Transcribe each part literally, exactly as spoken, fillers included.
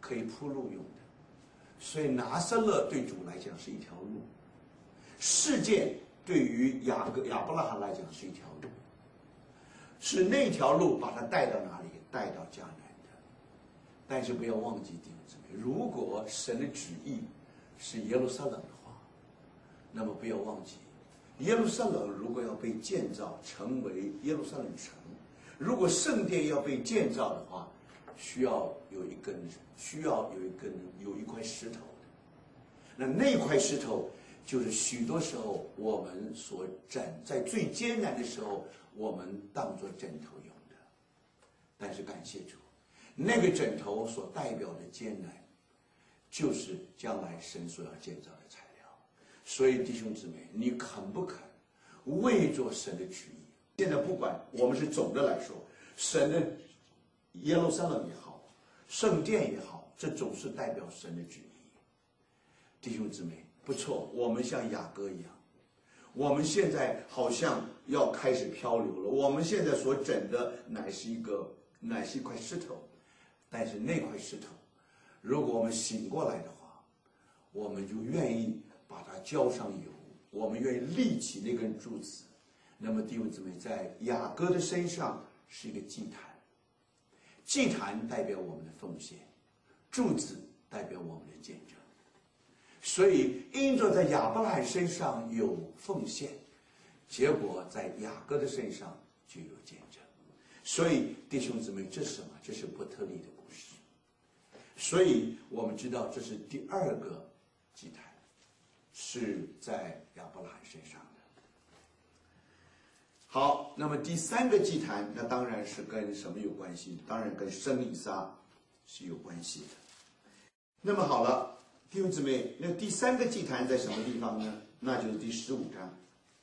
可以铺路用的。所以拿撒勒对主来讲是一条路，事件对于亚各亚伯拉罕来讲是一条路，是那条路把他带到哪里？带到迦南的。但是不要忘记弟兄姊妹，如果神的旨意是耶路撒冷的话，那么不要忘记，耶路撒冷如果要被建造成为耶路撒冷城，如果圣殿要被建造的话，需要有一根，需要有一根有一块石头的。那那块石头就是许多时候我们所枕在最艰难的时候，我们当作枕头用的。但是感谢主，那个枕头所代表的艰难，就是将来神所要建造的材料。所以弟兄姊妹，你肯不肯为着神的旨意？现在不管我们是总的来说，神的耶路撒冷也好，圣殿也好，这总是代表神的旨意。弟兄姊妹，不错，我们像雅各一样，我们现在好像要开始漂流了。我们现在所枕的乃是一个乃是一块石头，但是那块石头，如果我们醒过来的话，我们就愿意把它浇上油，我们愿意立起那根柱子。那么弟兄姊妹，在雅各的身上是一个祭坛，祭坛代表我们的奉献，柱子代表我们的见证。所以因着在亚伯拉罕身上有奉献，结果在雅各的身上就有见证。所以弟兄姊妹，这是什么？这是伯特利的故事。所以我们知道这是第二个祭坛，是在亚伯拉罕身上的。好，那么第三个祭坛，那当然是跟什么有关系？当然跟生以撒是有关系的。那么好了，弟兄姊妹，那第三个祭坛在什么地方呢？那就是第十五章。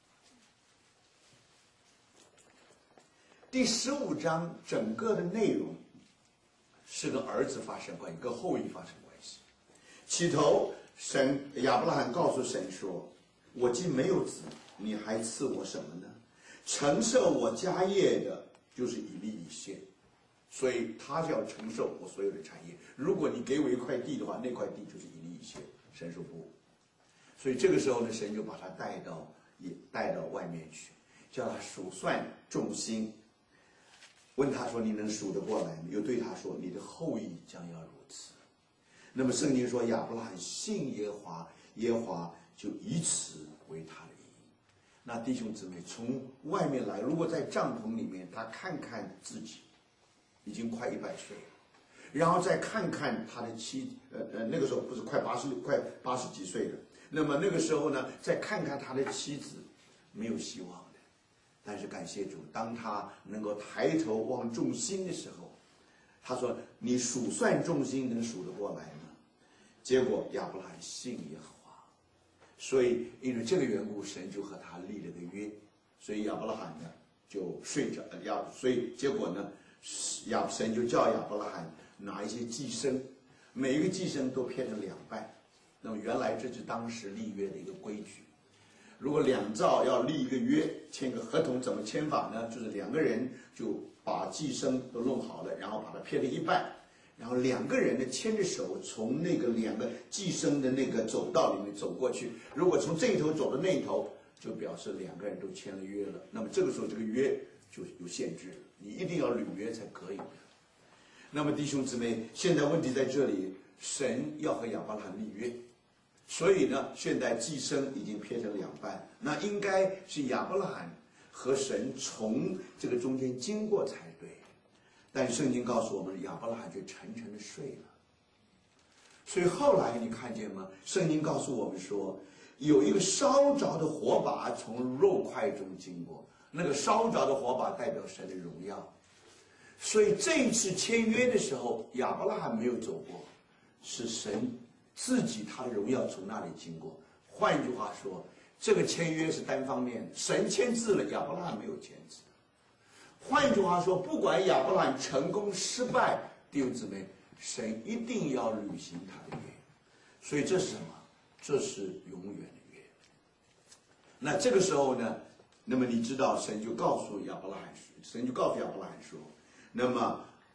第十五章整个的内容是跟儿子发生关系，跟后裔发生关系。起头，神亚伯拉罕告诉神说：“我既没有子，你还赐我什么呢？承受我家业的，就是以利以谢，所以他就要承受我所有的产业。如果你给我一块地的话，那块地就是以利以谢。”神说不。所以这个时候呢，神就把他带到也带到外面去，叫他数算众星。问他说：“你能数得过来吗？”又对他说：“你的后裔将要如此。”那么圣经说亚伯拉罕信耶和华，耶和华就以此为他的义。那弟兄姊妹，从外面来，如果在帐篷里面，他看看自己已经快一百岁了，然后再看看他的妻，呃呃，那个时候不是快八十快八十几岁了。那么那个时候呢，再看看他的妻子，没有希望的。但是感谢主，当他能够抬头望众星的时候，他说：“你数算众星，能数得过来吗？”结果亚伯拉罕信耶和华，所以因为这个缘故，神就和他立了个约。所以亚伯拉罕呢就睡着，亚所以结果呢，亚神就叫亚伯拉罕拿一些寄生，每一个寄生都撇成两半。那么原来这是当时立约的一个规矩。如果两造要立一个约，签个合同，怎么签法呢？就是两个人就把寄生都弄好了，然后把它撇成一半，然后两个人呢牵着手从那个两个寄生的那个走道里面走过去。如果从这一头走到那一头，就表示两个人都签了约了。那么这个时候这个约就有限制了，你一定要履约才可以的。那么弟兄姊妹，现在问题在这里，神要和亚伯拉罕立约。所以呢，现在寄生已经撇成两半，那应该是亚伯拉罕和神从这个中间经过才对。但圣经告诉我们，亚伯拉罕却沉沉的睡了。所以后来你看见吗？圣经告诉我们说，有一个烧着的火把从肉块中经过，那个烧着的火把代表神的荣耀。所以这一次签约的时候，亚伯拉罕没有走过，是神自己他的荣耀从那里经过。换句话说，这个签约是单方面，神签字了，亚伯拉罕没有签字。换句话说，不管亚伯拉罕成功失败，弟兄姊妹，神一定要履行他的约。所以这是什么？这是永远的约。那这个时候呢，那么你知道神就告诉亚伯拉罕，神就告诉亚伯拉罕说，那么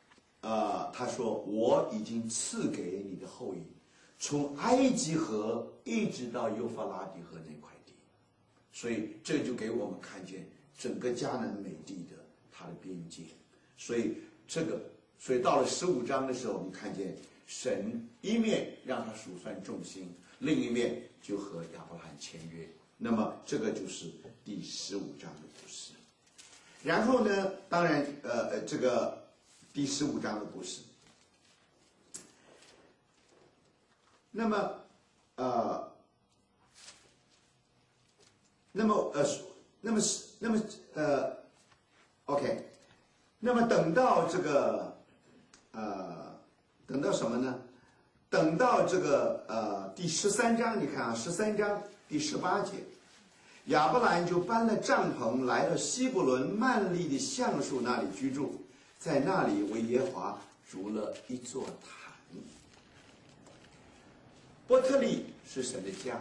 呃，他说我已经赐给你的后裔，从埃及河一直到幼发拉底河那块地，所以这就给我们看见整个迦南美地的它的边界。所以这个，所以到了十五章的时候，你看见神一面让他数算众星，另一面就和亚伯拉罕签约。那么这个就是第十五章的故事。然后呢，当然，呃，这个第十五章的故事。那么，呃，那么呃，那么是那么呃 ，OK， 那么等到这个呃，等到什么呢？等到这个呃第十三章，你看啊，十三章第十八节，亚伯兰就搬了帐篷，来到希伯伦曼利的橡树那里居住，在那里为耶和华筑了一座坛。伯特利是神的家，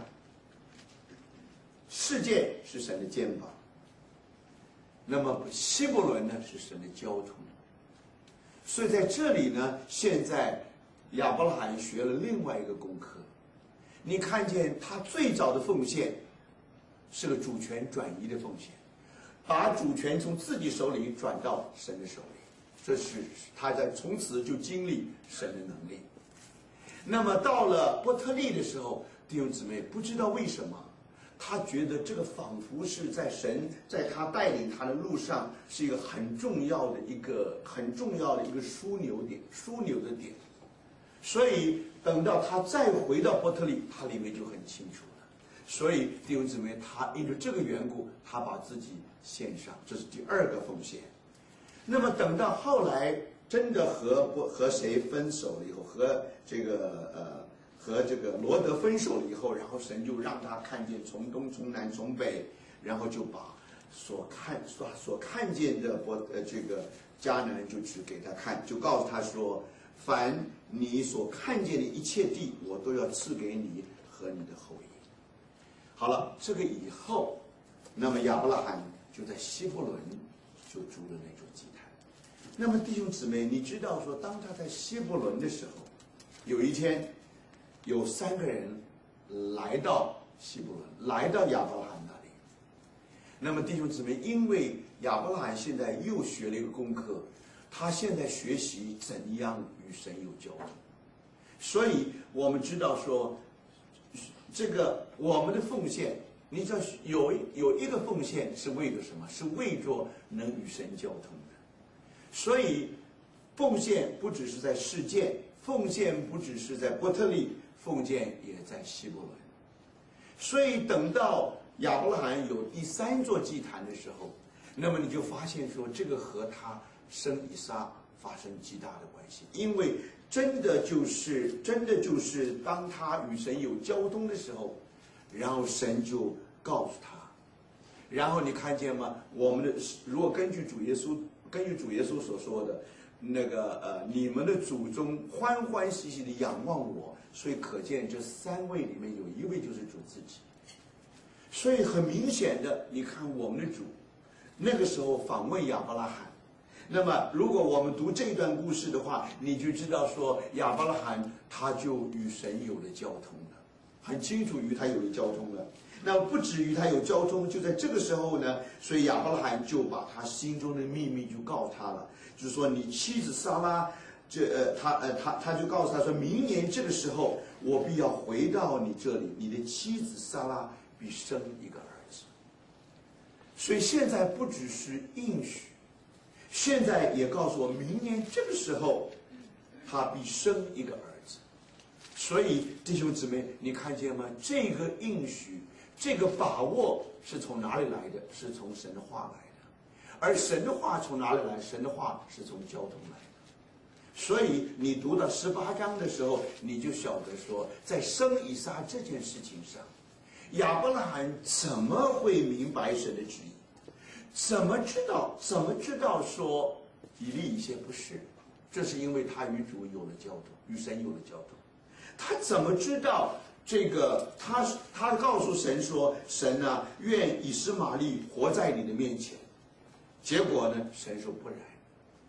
世界是神的肩膀，那么希伯伦呢是神的交通。所以在这里呢，现在亚伯拉罕学了另外一个功课。你看见他最早的奉献是个主权转移的奉献，把主权从自己手里转到神的手里，这是他在从此就经历神的能力。那么到了伯特利的时候，弟兄姊妹不知道为什么，他觉得这个仿佛是在神在他带领他的路上是一个很重要的一个很重要的一个枢纽点，枢纽的点。所以等到他再回到伯特利，他里面就很清楚了。所以弟兄姊妹，他因着这个缘故，他把自己献上，这是第二个奉献。那么等到后来真的和和谁分手了以后，和这个呃和这个罗德分手了以后，然后神就让他看见从东从南从北，然后就把所看所所看见的伯呃这个迦南就指给他看，就告诉他说，凡你所看见的一切地，我都要赐给你和你的后裔。好了，这个以后，那么亚伯拉罕就在希伯伦就筑了那座祭坛。那么弟兄姊妹，你知道说，当他在希伯伦的时候，有一天，有三个人来到希伯伦，来到亚伯拉罕那里。那么弟兄姊妹，因为亚伯拉罕现在又学了一个功课，他现在学习怎样与神有交通，所以我们知道说，这个我们的奉献，你知道有有一个奉献是为了什么？是为着能与神交通的。所以奉献不只是在世界，奉献不只是在伯特利，奉献也在希伯伦。所以等到亚伯拉罕有第三座祭坛的时候，那么你就发现说，这个和他生以撒发生极大的关系，因为真的就是真的就是当他与神有交通的时候，然后神就告诉他，然后你看见吗？我们的如果根据主耶稣根据主耶稣所说的那个呃，你们的祖宗欢欢喜喜的仰望我，所以可见这三位里面有一位就是主自己。所以很明显的，你看我们的主那个时候访问亚伯拉罕，那么如果我们读这段故事的话，你就知道说亚伯拉罕他就与神有了交通了，很清楚与他有了交通了。那不止于他有交通，就在这个时候呢，所以亚伯拉罕就把他心中的秘密就告诉他了，就是说你妻子撒拉，这呃他呃他他就告诉他说，明年这个时候我必要回到你这里，你的妻子撒拉必生一个儿子。所以现在不只是应许，现在也告诉我，明年这个时候他必生一个儿子。所以弟兄姊妹，你看见吗？这个应许，这个把握是从哪里来的？是从神的话来的。而神的话从哪里来？神的话是从交通来的。所以你读到十八章的时候，你就晓得说，在生以撒这件事情上，亚伯拉罕怎么会明白神的旨意？怎么知道？怎么知道说以利以谢不是？这是因为他与主有了交通，与神有了交通。他怎么知道这个？他他告诉神说：“神啊，愿以实玛利活在你的面前。”结果呢，神说不然。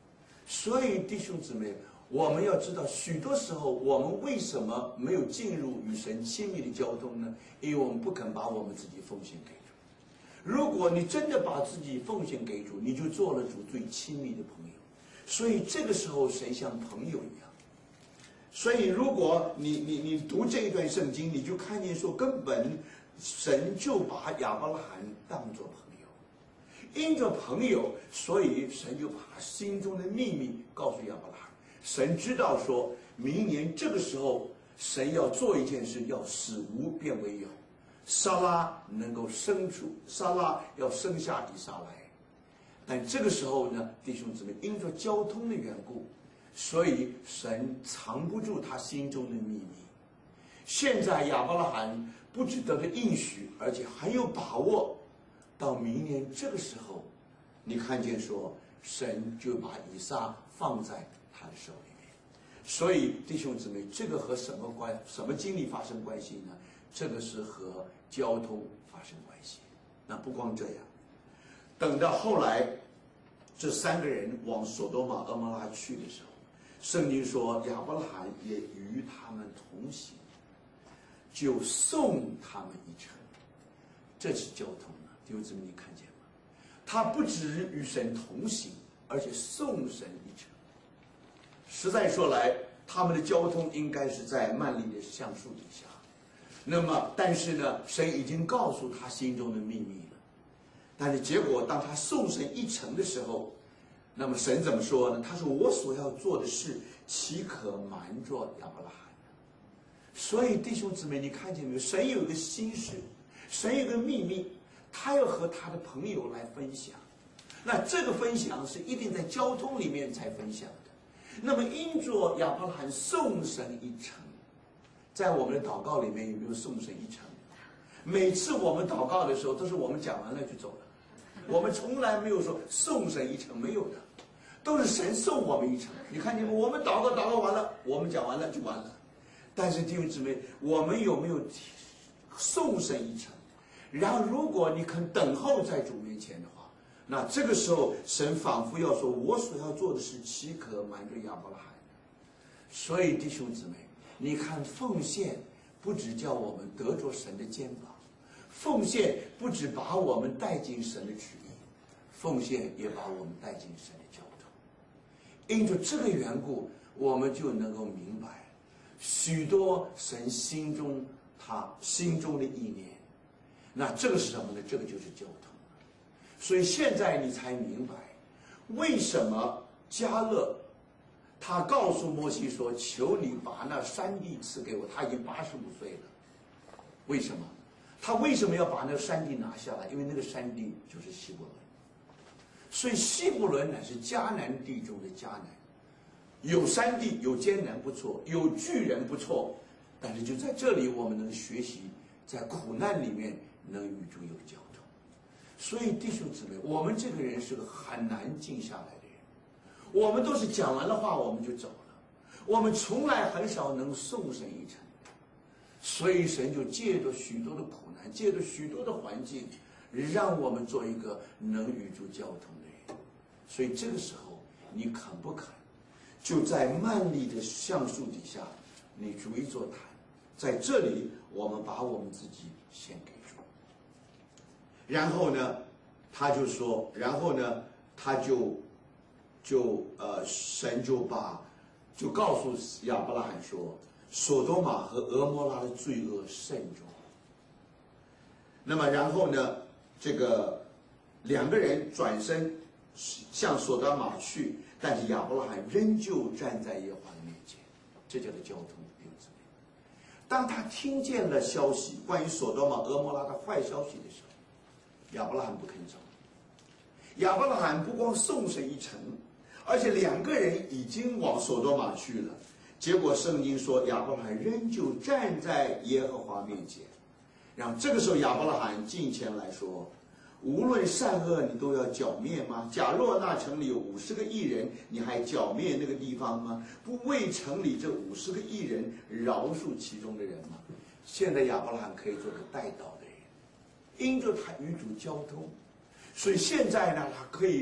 所以弟兄姊妹，我们要知道，许多时候我们为什么没有进入与神亲密的交通呢？因为我们不肯把我们自己奉献给主。如果你真的把自己奉献给主，你就做了主最亲密的朋友。所以这个时候，神像朋友一样。 所以，如果你你你读这一段圣经，你就看见说，根本神就把亚伯拉罕当作朋友，因着朋友，所以神就把他心中的秘密告诉亚伯拉罕。神知道说，明年这个时候，神要做一件事，要使无变为有，撒拉能够生出，撒拉要生下以撒来。但这个时候呢，弟兄姊妹，因着交通的缘故，所以神藏不住他心中的秘密。现在亚伯拉罕不只得了应许，而且很有把握，到明年这个时候，你看见说，神就把以撒放在他的手里面。所以弟兄姊妹，这个和什么关什么经历发生关系呢？这个是和交通发生关系。那不光这样，等到后来这三个人往所多玛、蛾摩拉去的时候，圣经说亚伯拉罕也与他们同行，就送他们一程。这是交通啊，弟兄姊妹，你看见吗？他不只与神同行，而且送神一程。实在说来，他们的交通应该是在幔利的橡树底下。那么，但是呢，神已经告诉他心中的秘密了。但是结果，当他送神一程的时候，那么神怎么说呢？他说：“我所要做的事，岂可瞒着亚伯拉罕呢？”所以弟兄姊妹，你看见没有？神有一个心事，神有一个秘密，他要和他的朋友来分享。那这个分享是一定在交通里面才分享的。那么因着亚伯拉罕送神一程，在我们的祷告里面有没有送神一程？每次我们祷告的时候，都是我们讲完了就走了，我们从来没有说送神一程，没有的，都是神送我们一程。你看见吗？我们祷告祷告完了，我们讲完了就完了。但是弟兄姊妹，我们有没有送神一程？然后如果你肯等候在主面前的话，那这个时候神仿佛要说，我所要做的事，岂可瞒着亚伯拉罕呢？所以弟兄姊妹，你看奉献不只叫我们得着神的肩膀，奉献不只把我们带进神的旨意，奉献也把我们带进神的交通。因着这个缘故，我们就能够明白许多神心中他心中的意念。那这个是什么呢？这个就是交通。所以现在你才明白，为什么迦勒他告诉摩西说：“求你把那山地赐给我。”他已经八十五岁了。为什么？他为什么要把那个山地拿下来？因为那个山地就是希伯伦。所以希伯伦乃是迦南地中的迦南，有山地，有艰难不错，有巨人不错，但是就在这里，我们能学习在苦难里面能与主有交通。所以弟兄姊妹，我们这个人是个很难静下来的人。我们都是讲完了话我们就走了，我们从来很少能送神一程。所以神就借着许多的苦难，借着许多的环境，让我们做一个能与主交通的人。所以这个时候你肯不肯就在幔利的橡树底下，你逐一座谈，在这里我们把我们自己献给主。然后呢他就说，然后呢他就就呃神就把就告诉亚伯拉罕说，所多玛和蛾摩拉的罪恶甚重。那么然后呢，这个两个人转身向所多玛去，但是亚伯拉罕仍旧站在耶和华的面前。这叫做交通。当他听见了消息，关于所多玛、蛾摩拉的坏消息的时候，亚伯拉罕不肯走。亚伯拉罕不光送神一程，而且两个人已经往所多玛去了。结果圣经说，亚伯拉罕仍旧站在耶和华面前。然后这个时候亚伯拉罕近前来说，无论善恶你都要剿灭吗？假若那城里有五十个义人，你还剿灭那个地方吗？不为城里这五十个义人饶恕其中的人吗？现在亚伯拉罕可以做个代祷的人，因着他与主交通，所以现在呢，他可以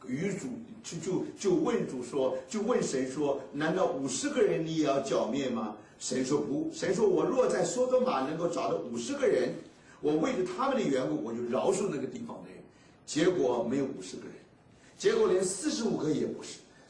与主就就就问主说，就问神说，难道五十个人你也要剿灭吗？神说不，神说我若在索多玛能够找到五十个人，我为了他们的缘故，我就饶恕那个地方的人。结果没有五十个人，结果连四十五个也不是。